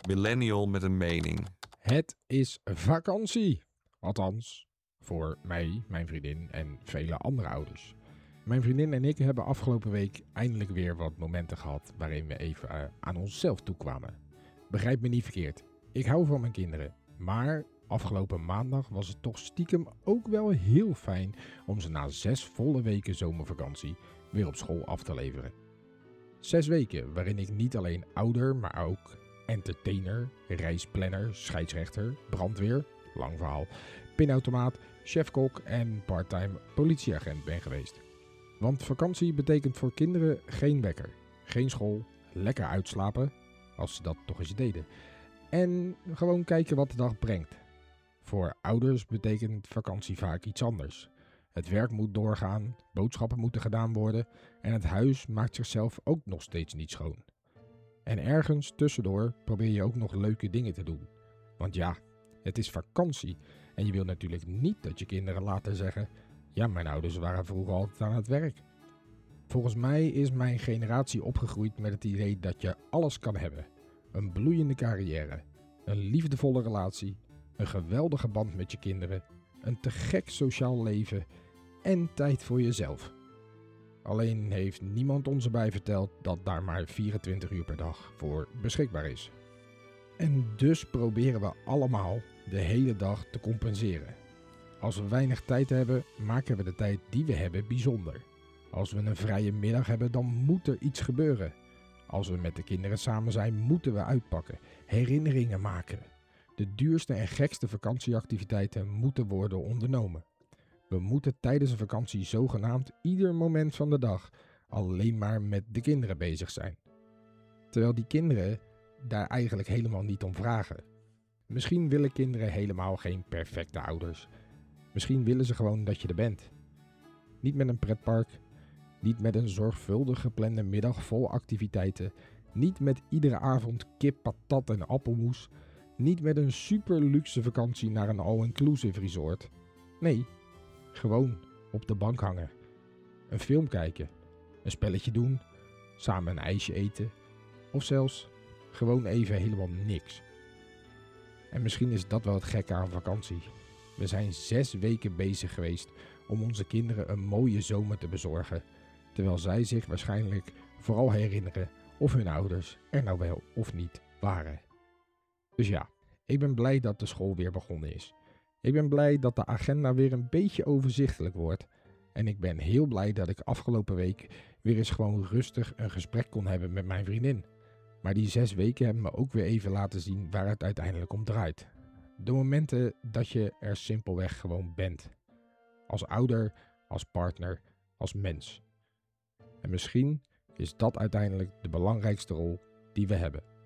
Millennial met een mening. Het is vakantie. Althans, voor mij, mijn vriendin en vele andere ouders. Mijn vriendin en ik hebben afgelopen week eindelijk weer wat momenten gehad waarin we even aan onszelf toekwamen. Begrijp me niet verkeerd, ik hou van mijn kinderen, maar afgelopen maandag was het toch stiekem ook wel heel fijn om ze na 6 volle weken zomervakantie weer op school af te leveren. 6 weken waarin ik niet alleen ouder, maar ook entertainer, reisplanner, scheidsrechter, brandweer, lang verhaal, pinautomaat, chefkok en parttime politieagent ben geweest. Want vakantie betekent voor kinderen geen wekker, geen school, lekker uitslapen, als ze dat toch eens deden, en gewoon kijken wat de dag brengt. Voor ouders betekent vakantie vaak iets anders. Het werk moet doorgaan, boodschappen moeten gedaan worden en het huis maakt zichzelf ook nog steeds niet schoon. En ergens tussendoor probeer je ook nog leuke dingen te doen. Want ja, het is vakantie en je wil natuurlijk niet dat je kinderen later zeggen: ja, mijn ouders waren vroeger altijd aan het werk. Volgens mij is mijn generatie opgegroeid met het idee dat je alles kan hebben. Een bloeiende carrière, een liefdevolle relatie, een geweldige band met je kinderen, een te gek sociaal leven en tijd voor jezelf. Alleen heeft niemand ons erbij verteld dat daar maar 24 uur per dag voor beschikbaar is. En dus proberen we allemaal de hele dag te compenseren. Als we weinig tijd hebben, maken we de tijd die we hebben bijzonder. Als we een vrije middag hebben, dan moet er iets gebeuren. Als we met de kinderen samen zijn, moeten we uitpakken, herinneringen maken. De duurste en gekste vakantieactiviteiten moeten worden ondernomen. We moeten tijdens een vakantie zogenaamd ieder moment van de dag alleen maar met de kinderen bezig zijn. Terwijl die kinderen daar eigenlijk helemaal niet om vragen. Misschien willen kinderen helemaal geen perfecte ouders. Misschien willen ze gewoon dat je er bent. Niet met een pretpark, niet met een zorgvuldig geplande middag vol activiteiten, niet met iedere avond kip, patat en appelmoes, niet met een super luxe vakantie naar een all-inclusive resort. Nee, gewoon op de bank hangen, een film kijken, een spelletje doen, samen een ijsje eten of zelfs gewoon even helemaal niks. En misschien is dat wel het gekke aan vakantie. We zijn 6 weken bezig geweest om onze kinderen een mooie zomer te bezorgen, terwijl zij zich waarschijnlijk vooral herinneren of hun ouders er nou wel of niet waren. Dus ja, ik ben blij dat de school weer begonnen is. Ik ben blij dat de agenda weer een beetje overzichtelijk wordt. En ik ben heel blij dat ik afgelopen week weer eens gewoon rustig een gesprek kon hebben met mijn vriendin. Maar die 6 weken hebben me ook weer even laten zien waar het uiteindelijk om draait. De momenten dat je er simpelweg gewoon bent. Als ouder, als partner, als mens. En misschien is dat uiteindelijk de belangrijkste rol die we hebben.